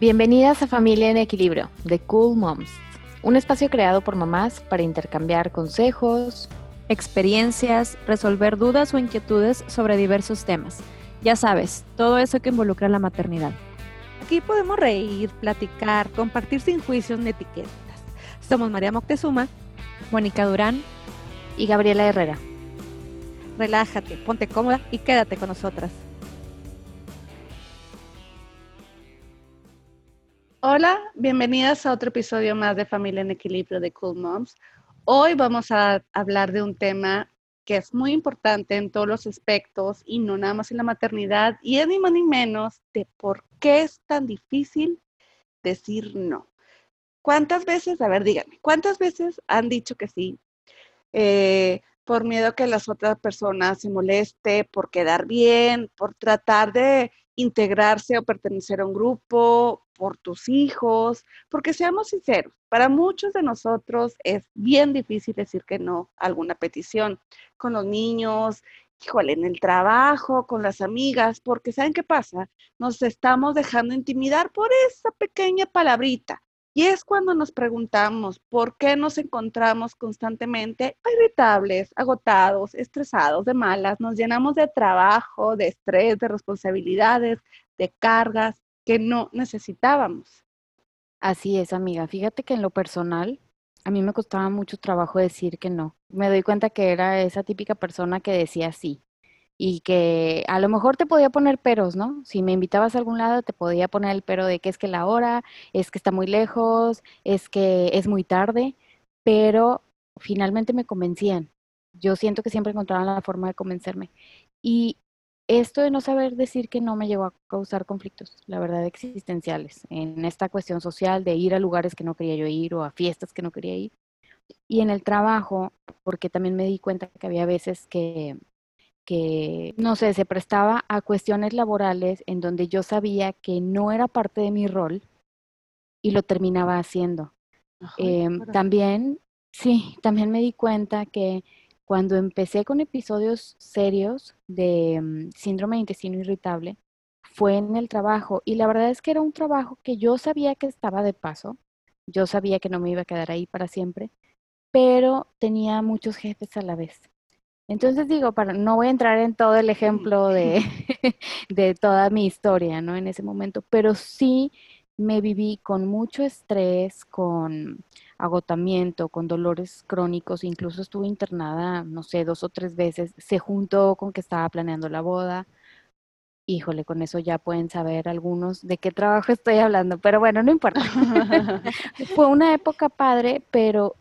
Bienvenidas a Familia en Equilibrio, de Cool Moms, un espacio creado por mamás para intercambiar consejos, experiencias, resolver dudas o inquietudes sobre diversos temas. Ya sabes, todo eso que involucra la maternidad. Aquí podemos reír, platicar, compartir sin juicios ni etiquetas. Somos María Moctezuma, Mónica Durán y Gabriela Herrera. Relájate, ponte cómoda y quédate con nosotras. Hola, bienvenidas a otro episodio más de Familia en Equilibrio de Cool Moms. Hoy vamos a hablar de un tema que es muy importante en todos los aspectos y no nada más en la maternidad, y es ni más ni menos de por qué es tan difícil decir no. ¿Cuántas veces, díganme, cuántas veces han dicho que sí? Por miedo a que las otras personas se moleste, por quedar bien, por tratar de integrarse o pertenecer a un grupo, por tus hijos, porque seamos sinceros, para muchos de nosotros es bien difícil decir que no a alguna petición, con los niños, híjole, en el trabajo, con las amigas, porque ¿saben qué pasa? Nos estamos dejando intimidar por esa pequeña palabrita. Y es cuando nos preguntamos por qué nos encontramos constantemente irritables, agotados, estresados, de malas, nos llenamos de trabajo, de estrés, de responsabilidades, de cargas que no necesitábamos. Así es, amiga. Fíjate que en lo personal, a mí me costaba mucho trabajo decir que no. Me doy cuenta que era esa típica persona que decía sí. Y que a lo mejor te podía poner peros, ¿no? Si me invitabas a algún lado, te podía poner el pero de que es que la hora, es que está muy lejos, es que es muy tarde, pero finalmente me convencían. Yo siento que siempre encontraban la forma de convencerme. Y esto de no saber decir que no me llevó a causar conflictos, la verdad, existenciales, en esta cuestión social de ir a lugares que no quería yo ir o a fiestas que no quería ir. Y en el trabajo, porque también me di cuenta que había veces que, no sé, se prestaba a cuestiones laborales en donde yo sabía que no era parte de mi rol y lo terminaba haciendo. Ay, También, sí, también me di cuenta que cuando empecé con episodios serios de síndrome de intestino irritable, fue en el trabajo y la verdad es que era un trabajo que yo sabía que estaba de paso, yo sabía que no me iba a quedar ahí para siempre, pero tenía muchos jefes a la vez. Entonces digo, no voy a entrar en todo el ejemplo de, de toda mi historia, ¿no? En ese momento, pero sí me viví con mucho estrés, con agotamiento, con dolores crónicos, incluso estuve internada, no sé, 2 o 3 veces, se juntó con que estaba planeando la boda. Híjole, con eso ya pueden saber algunos de qué trabajo estoy hablando, pero bueno, no importa. Fue una época padre, pero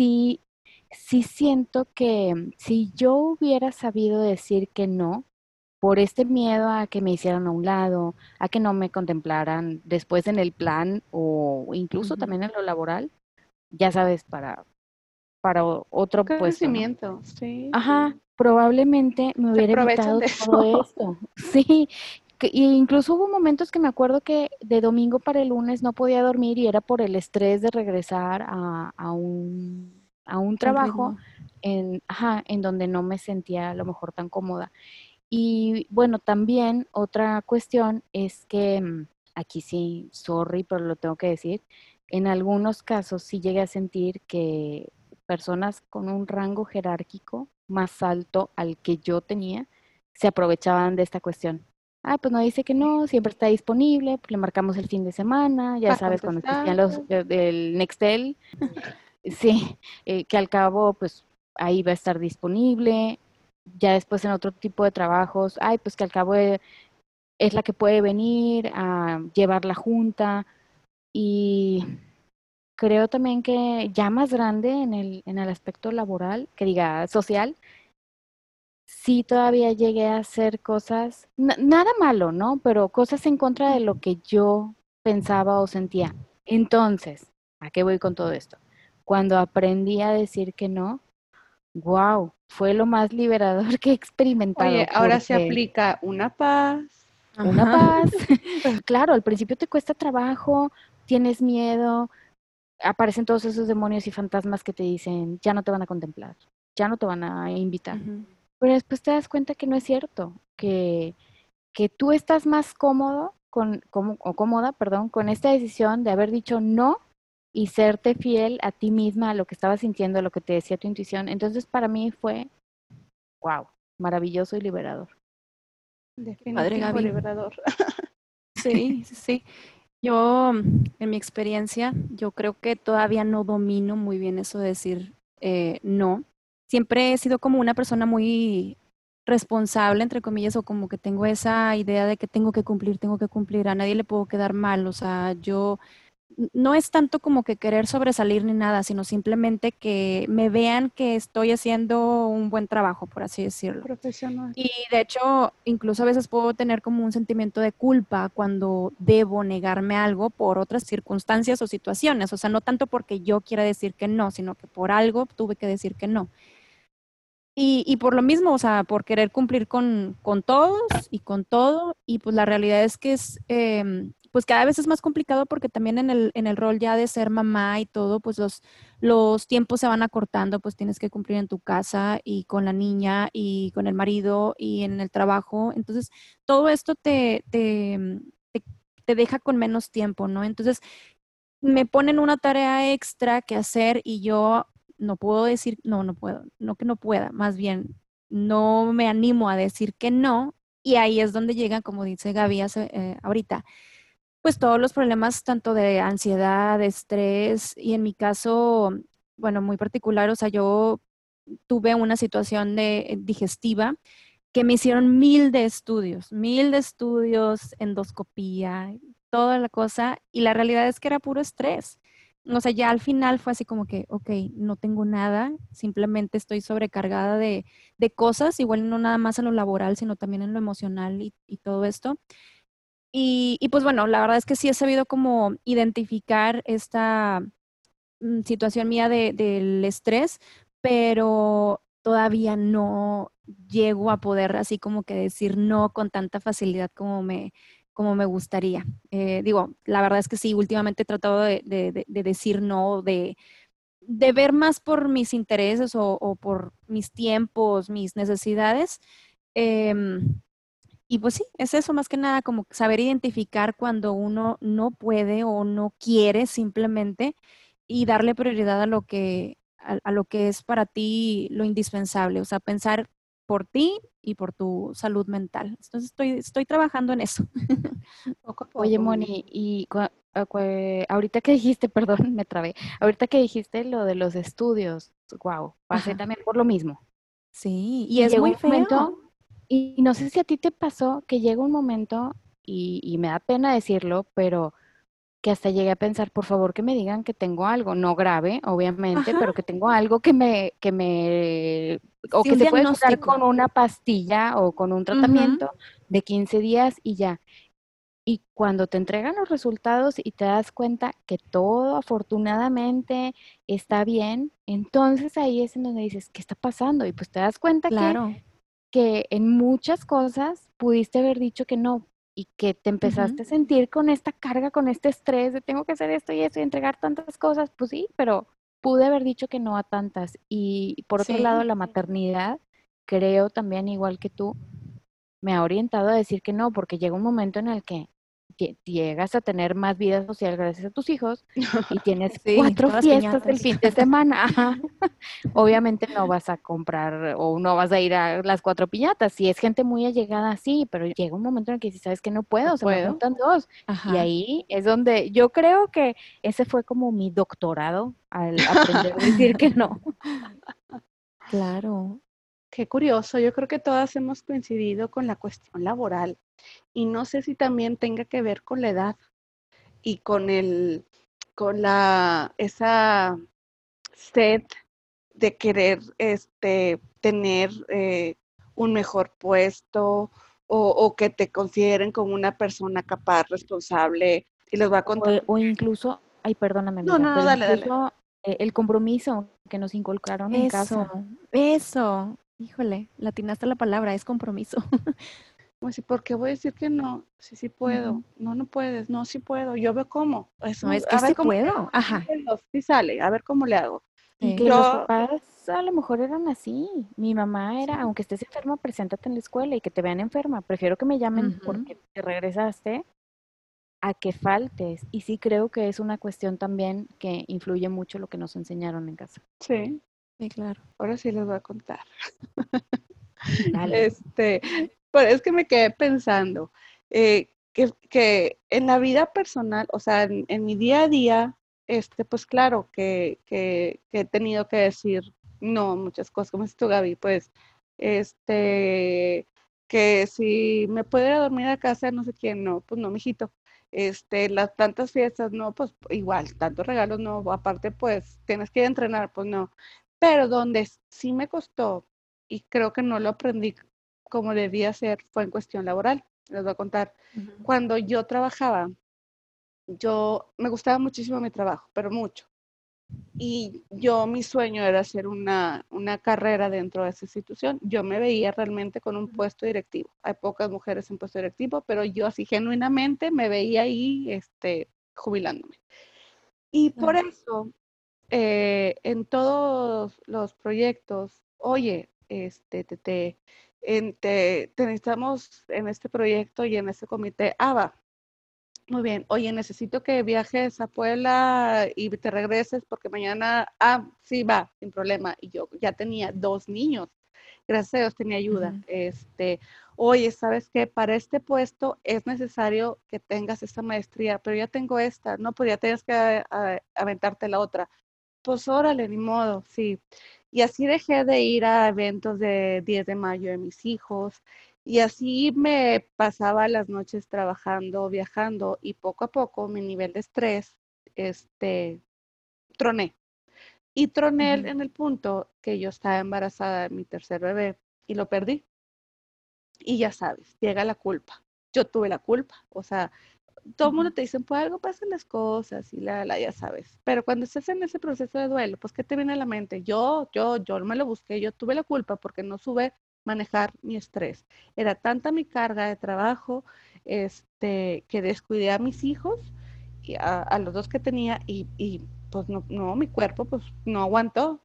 sí siento que si yo hubiera sabido decir que no, por este miedo a que me hicieran a un lado, a que no me contemplaran después en el plan o incluso también en lo laboral, ya sabes, para otro puesto, ¿no? crecimiento, sí. Ajá, probablemente me Se hubiera aprovechan evitado de todo eso. esto. Sí, y incluso hubo momentos que me acuerdo que de domingo para el lunes no podía dormir y era por el estrés de regresar a un Al trabajo ritmo. en donde no me sentía a lo mejor tan cómoda. Y bueno, también otra cuestión es que aquí sí, sorry, pero lo tengo que decir, en algunos casos sí llegué a sentir que personas con un rango jerárquico más alto al que yo tenía se aprovechaban de esta cuestión. Ah, pues no dice que no, siempre está disponible, pues le marcamos el fin de semana, ya Para sabes, cuando existían contestar. del Nextel, sí, que al cabo, pues ahí va a estar disponible. Ya después en otro tipo de trabajos, ay, pues que al cabo es la que puede venir a llevar la junta. Y creo también que ya más grande en el aspecto laboral, que diga social, sí todavía llegué a hacer cosas, nada malo, ¿no? Pero cosas en contra de lo que yo pensaba o sentía. Entonces, ¿a qué voy con todo esto? Cuando aprendí a decir que no, wow, fue lo más liberador que he Oye, experimentado ahora se porque aplica una paz. una Ajá. paz, claro, al principio te cuesta trabajo, tienes miedo, aparecen todos esos demonios y fantasmas que te dicen, ya no te van a contemplar, ya no te van a invitar. Ujú. Pero después te das cuenta que no es cierto, que tú estás más cómodo cómoda, perdón, con esta decisión de haber dicho no y serte fiel a ti misma, a lo que estabas sintiendo, a lo que te decía tu intuición. Entonces, para mí fue, wow, maravilloso y liberador. Padre, Definitivo Gaby. liberador. Sí, sí, sí. Yo, en mi experiencia, yo creo que todavía no domino muy bien eso de decir no. Siempre he sido como una persona muy responsable, entre comillas, o como que tengo esa idea de que tengo que cumplir, a nadie le puedo quedar mal. O sea, yo no es tanto como que querer sobresalir ni nada, sino simplemente que me vean que estoy haciendo un buen trabajo, por así decirlo. Profesional. Y de hecho, incluso a veces puedo tener como un sentimiento de culpa cuando debo negarme algo por otras circunstancias o situaciones. O sea, no tanto porque yo quiera decir que no, sino que por algo tuve que decir que no. Y por lo mismo, o sea, por querer cumplir con todos y con todo, y pues la realidad es que es, pues cada vez es más complicado porque también en el rol ya de ser mamá y todo, pues los tiempos se van acortando, pues tienes que cumplir en tu casa y con la niña y con el marido y en el trabajo. Entonces, todo esto te, te deja con menos tiempo, ¿no? Entonces, me ponen una tarea extra que hacer y yo no puedo decir, no, no puedo, no que no pueda, más bien no me animo a decir que no, y ahí es donde llegan, como dice Gaby ahorita, pues todos los problemas tanto de ansiedad, de estrés, y en mi caso, bueno, muy particular, o sea, yo tuve una situación digestiva que me hicieron mil de estudios, endoscopía, toda la cosa, y la realidad es que era puro estrés. O sea, ya al final fue así como que, ok, no tengo nada, simplemente estoy sobrecargada de cosas, igual no nada más en lo laboral, sino también en lo emocional y todo esto. Y pues bueno, la verdad es que sí he sabido como identificar esta situación mía del estrés, pero todavía no llego a poder así como que decir no con tanta facilidad como me gustaría. Digo, la verdad es que sí, últimamente he tratado de decir no, de ver más por mis intereses o por mis tiempos, mis necesidades. Em, y pues sí, es eso más que nada, como saber identificar cuando uno no puede o no quiere simplemente y darle prioridad a lo que es para ti lo indispensable, o sea, pensar por ti y por tu salud mental. Entonces estoy trabajando en eso. Poco a Oye, poco. Moni, y ahorita que dijiste, perdón, me trabé, ahorita que dijiste lo de los estudios, wow, pasé Ajá. también por lo mismo. Sí, y Y es llegó muy un feo. momento, y no sé si a ti te pasó, que llega un momento, y me da pena decirlo, pero que hasta llegué a pensar, por favor, que me digan que tengo algo, no grave, obviamente, Ajá. pero que tengo algo o Sí, que un se puede curar diagnóstico. con una pastilla o con un Ujú. tratamiento de 15 días y ya. Y cuando te entregan los resultados y te das cuenta que todo afortunadamente está bien, entonces ahí es en donde dices, ¿qué está pasando? Y pues te das cuenta Claro. que en muchas cosas pudiste haber dicho que no y que te Ujú. empezaste a sentir con esta carga, con este estrés de tengo que hacer esto y eso y entregar tantas cosas, pues sí, pero pude haber dicho que no a tantas. Y por otro lado, Sí, la maternidad, creo también, igual que tú, me ha orientado a decir que no, porque llega un momento en el que llegas a tener más vida social gracias a tus hijos y tienes sí, 4 todas fiestas el piñatas. fin de semana. Ajá. Obviamente no vas a comprar o no vas a ir a las 4 piñatas. Si es gente muy allegada, sí, pero llega un momento en el que si sabes que no No puedo, se me puedo. juntan dos. Y Ajá. ahí es donde yo creo que ese fue como mi doctorado al aprender a decir que no. Claro. Qué curioso, yo creo que todas hemos coincidido con la cuestión laboral y no sé si también tenga que ver con la edad y esa sed de querer tener un mejor puesto o que te consideren como una persona capaz, responsable. Y les voy a contar. O incluso, ay, perdóname No, amiga, no, no, pero dale, dale. incluso el compromiso que nos inculcaron en Eso, casa. eso. Híjole, latinaste la palabra, es compromiso. Como si, ¿por qué voy a decir que no? Sí, sí puedo. Ujú. No, no puedes. No, sí puedo. Yo veo cómo. No, es que A ver sí cómo le puedo. hago. Ajá. Sí sale. A ver cómo le hago. Y Sí. que los Yo, papás a lo mejor eran así. Mi mamá era, sí, aunque estés enferma, preséntate en la escuela y que te vean enferma. Prefiero que me llamen Ujú. porque te regresaste a que faltes. Y sí creo que es una cuestión también que influye mucho lo que nos enseñaron en casa. Sí, Sí, claro. ahora sí les voy a contar. Dale. Pues es que me quedé pensando que en la vida personal, o sea, en mi día a día, pues claro que he tenido que decir no a muchas cosas, como dices tú, Gaby, pues, que si me puedo ir a dormir a casa, no sé quién, no, pues no, mijito. Las tantas fiestas, no, pues igual, tantos regalos, no, aparte, pues, tienes que ir a entrenar, pues no. Pero donde sí me costó y creo que no lo aprendí como debía ser, fue en cuestión laboral. Les voy a contar. Cuando yo trabajaba, yo me gustaba muchísimo mi trabajo, pero mucho. Y mi sueño era hacer una carrera dentro de esa institución. Yo me veía realmente con un puesto directivo. Hay pocas mujeres en puesto directivo, pero yo así genuinamente me veía ahí jubilándome. Y por eso, en todos los proyectos, oye, te necesitamos en este proyecto y en este comité. Va, muy bien. Oye, necesito que viajes a Puebla y te regreses porque mañana, sí, va, sin problema. Y yo ya tenía 2 niños. Gracias a Dios tenía ayuda. Oye, ¿sabes qué? Para este puesto es necesario que tengas esta maestría, pero ya tengo esta, no, pues ya tienes que aventarte la otra. Pues órale, ni modo, sí. Y así dejé de ir a eventos de 10 de mayo de mis hijos. Y así me pasaba las noches trabajando, viajando, y poco a poco mi nivel de estrés, troné. Y troné en el punto que yo estaba embarazada de mi tercer bebé y lo perdí. Y ya sabes, llega la culpa. Yo tuve la culpa. O sea, todo el mundo te dice, pues algo pasan las cosas y ya sabes. Pero cuando estás en ese proceso de duelo, pues, ¿qué te viene a la mente? Yo no me lo busqué, yo tuve la culpa porque no supe manejar mi estrés. Era tanta mi carga de trabajo, que descuidé a mis hijos y a los 2 que tenía y pues no, mi cuerpo pues no aguantó.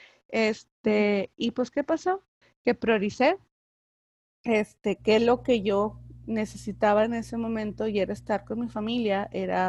Y pues, ¿qué pasó? Que prioricé qué es lo que yo necesitaba en ese momento y era estar con mi familia,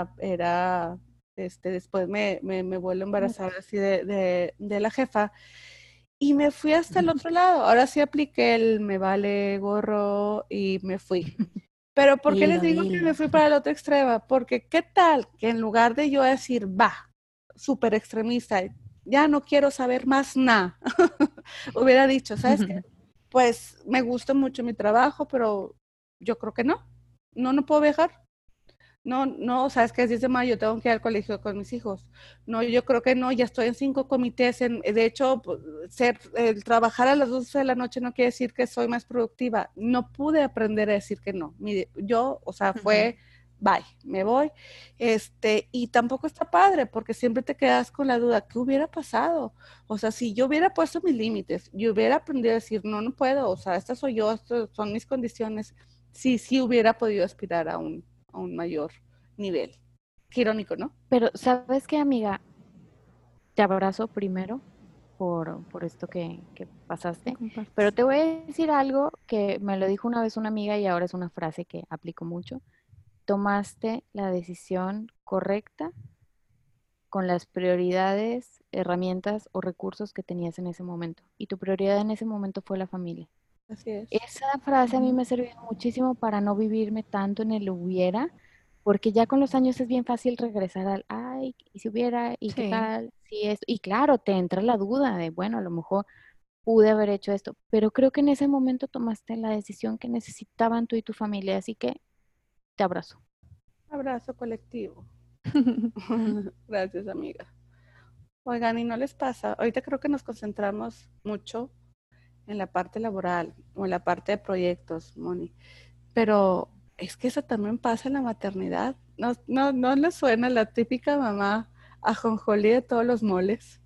después me vuelvo a embarazar así de la jefa y me fui hasta el otro lado. Ahora sí apliqué el me vale gorro y me fui. Pero ¿por qué les digo que me fui para el otro extremo? Porque qué tal que en lugar de yo decir, va, súper extremista, ya no quiero saber más nada, hubiera dicho, ¿sabes qué? Pues me gusta mucho mi trabajo, pero yo creo que no puedo viajar. No, sabes que es 10 de mayo, tengo que ir al colegio con mis hijos. No, yo creo que no, ya estoy en 5 comités. De hecho, pues, trabajar a las 12 de la noche no quiere decir que soy más productiva. No pude aprender a decir que no. O sea, fue, bye, me voy. Y tampoco está padre, porque siempre te quedas con la duda, ¿qué hubiera pasado? O sea, si yo hubiera puesto mis límites, yo hubiera aprendido a decir, no puedo, o sea, esta soy yo, estas son mis condiciones, sí hubiera podido aspirar a un mayor nivel. Qué irónico, ¿no? Pero, ¿sabes qué, amiga? Te abrazo primero por esto que pasaste, pero te voy a decir algo que me lo dijo una vez una amiga y ahora es una frase que aplico mucho. Tomaste la decisión correcta con las prioridades, herramientas o recursos que tenías en ese momento. Y tu prioridad en ese momento fue la familia. Así es. Esa frase a mí me ha servido muchísimo para no vivirme tanto en el hubiera, porque ya con los años es bien fácil regresar al, ay, y si hubiera, y qué tal, si esto, y claro, te entra la duda de, bueno, a lo mejor pude haber hecho esto, pero creo que en ese momento tomaste la decisión que necesitaban tú y tu familia, así que te abrazo. Abrazo colectivo. Gracias, amiga. Oigan, ¿y no les pasa? Ahorita creo que nos concentramos mucho en la parte laboral o en la parte de proyectos, Moni, pero es que eso también pasa en la maternidad. No les suena la típica mamá ajonjolí de todos los moles.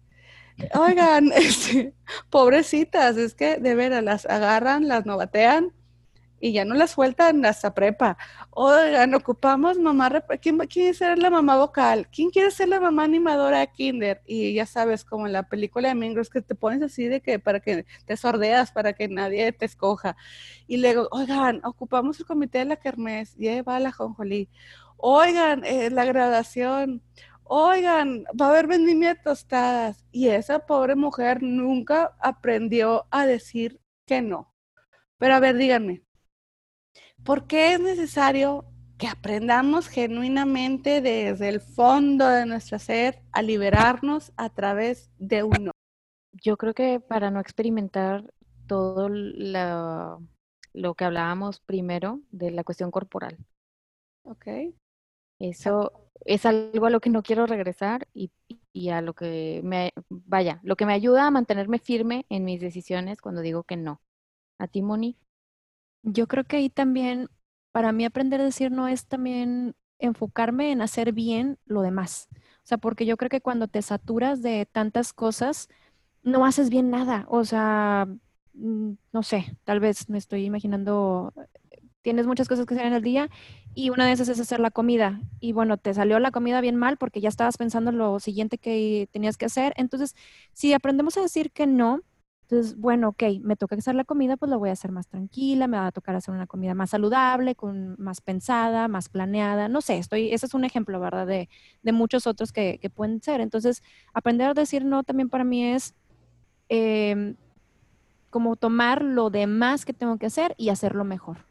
Oigan, pobrecitas, es que de veras las agarran, las novatean y ya no la sueltan hasta prepa. Oigan, ocupamos ¿quién quiere ser la mamá vocal? ¿Quién quiere ser la mamá animadora de kinder? Y ya sabes, como en la película de Mean Girls, que te pones así de que para que te sordeas, para que nadie te escoja. Y luego, oigan, ocupamos el comité de la kermés, lleva la jonjolí. Oigan, la graduación. Oigan, va a haber vendimia de tostadas. Y esa pobre mujer nunca aprendió a decir que no. Pero a ver, díganme, ¿por qué es necesario que aprendamos genuinamente desde el fondo de nuestro ser a liberarnos a través de un no? Yo creo que para no experimentar todo lo que hablábamos primero de la cuestión corporal. ¿Ok? Eso es algo a lo que no quiero regresar y a lo que lo que me ayuda a mantenerme firme en mis decisiones cuando digo que no. ¿A ti, Moni? Yo creo que ahí también, para mí aprender a decir no es también enfocarme en hacer bien lo demás. O sea, porque yo creo que cuando te saturas de tantas cosas, no haces bien nada. O sea, no sé, tal vez me estoy imaginando, tienes muchas cosas que hacer en el día y una de esas es hacer la comida. Y bueno, te salió la comida bien mal porque ya estabas pensando en lo siguiente que tenías que hacer. Entonces, si aprendemos a decir que no, entonces, bueno, ok, me toca hacer la comida, pues la voy a hacer más tranquila, me va a tocar hacer una comida más saludable, más pensada, más planeada. No sé, ese es un ejemplo, ¿verdad? De muchos otros que pueden ser. Entonces, aprender a decir no también para mí es em, como tomar lo demás que tengo que hacer y hacerlo mejor.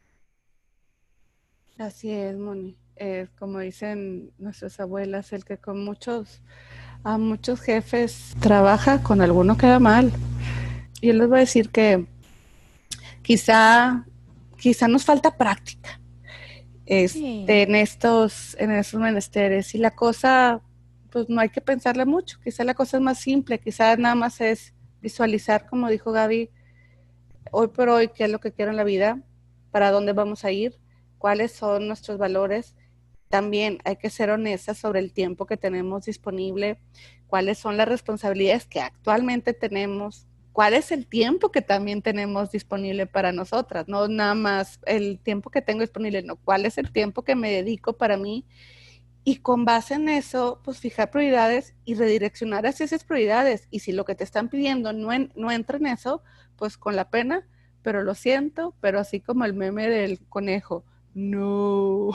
Así es, Moni. Como dicen nuestras abuelas, el que a muchos jefes trabaja, con alguno queda mal. Yo les voy a decir que quizá nos falta práctica Sí. en estos menesteres, y la cosa, pues no hay que pensarle mucho. Quizá la cosa es más simple, quizá nada más es visualizar, como dijo Gaby, hoy por hoy, qué es lo que quiero en la vida, para dónde vamos a ir, cuáles son nuestros valores. También hay que ser honestas sobre el tiempo que tenemos disponible, cuáles son las responsabilidades que actualmente tenemos, cuál es el tiempo que también tenemos disponible para nosotras, no nada más el tiempo que tengo disponible, no, cuál es el tiempo que me dedico para mí, y con base en eso, pues fijar prioridades y redireccionar hacia esas prioridades. Y si lo que te están pidiendo no entra en eso, pues con la pena, pero lo siento, pero así como el meme del conejo, no.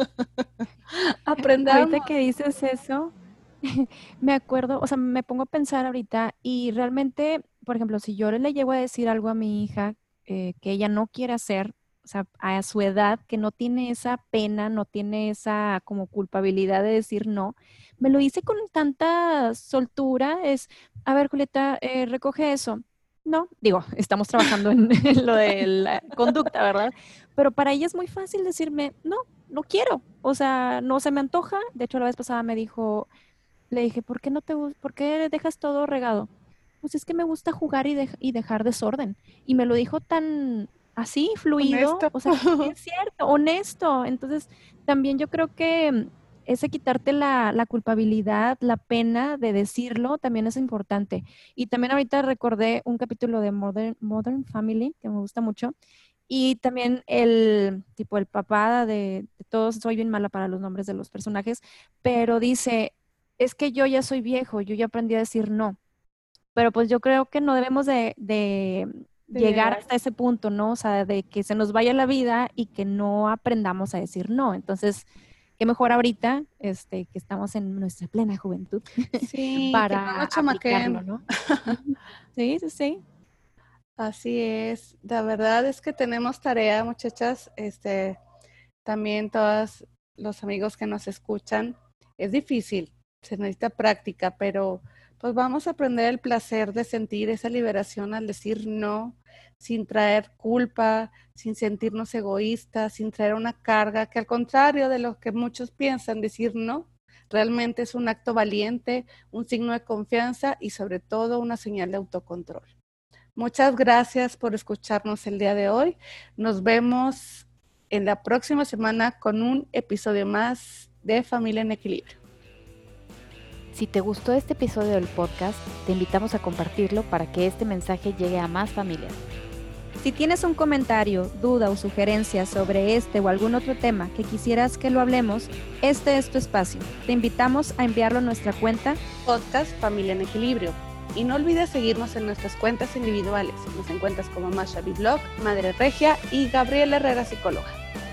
Ahorita Aprendamos. que dices eso, me acuerdo, o sea, me pongo a pensar ahorita y realmente, por ejemplo, si yo le llego a decir algo a mi hija que ella no quiere hacer, o sea, a su edad, que no tiene esa pena, no tiene esa como culpabilidad de decir no, me lo dice con tanta soltura, a ver, Julieta, recoge eso. No, digo, estamos trabajando en, en lo de la conducta, ¿verdad? Pero para ella es muy fácil decirme, no, no quiero, o sea, no se me antoja. De hecho, la vez pasada me dijo, le dije, ¿por qué por qué dejas todo regado? Pues es que me gusta jugar y dejar desorden. Y me lo dijo tan así, fluido, Honesto. o sea, es cierto, honesto. Entonces, también yo creo que ese quitarte la culpabilidad, la pena de decirlo, también es importante. Y también ahorita recordé un capítulo de Modern Family, que me gusta mucho. Y también el papá de todos, soy bien mala para los nombres de los personajes, pero dice, es que yo ya soy viejo, yo ya aprendí a decir no, pero pues yo creo que no debemos de De llegar llegar. hasta ese punto, ¿no? O sea, de que se nos vaya la vida y que no aprendamos a decir no. Entonces, qué mejor ahorita, que estamos en nuestra plena juventud Sí, que no para nos aplicarlo, chamaquen. ¿no? Ujú. Sí, sí, sí. Así es. La verdad es que tenemos tarea, muchachas. También todos los amigos que nos escuchan. Es difícil, se necesita práctica, pero pues vamos a aprender el placer de sentir esa liberación al decir no, sin traer culpa, sin sentirnos egoístas, sin traer una carga, que al contrario de lo que muchos piensan, decir no, realmente es un acto valiente, un signo de confianza y sobre todo una señal de autocontrol. Muchas gracias por escucharnos el día de hoy. Nos vemos en la próxima semana con un episodio más de Familia en Equilibrio. Si te gustó este episodio del podcast, te invitamos a compartirlo para que este mensaje llegue a más familias. Si tienes un comentario, duda o sugerencia sobre este o algún otro tema que quisieras que lo hablemos, este es tu espacio. Te invitamos a enviarlo a nuestra cuenta Podcast Familia en Equilibrio. Y no olvides seguirnos en nuestras cuentas individuales. Nos encuentras como Masha Blog, Madre Regia y Gabriela Herrera Psicóloga.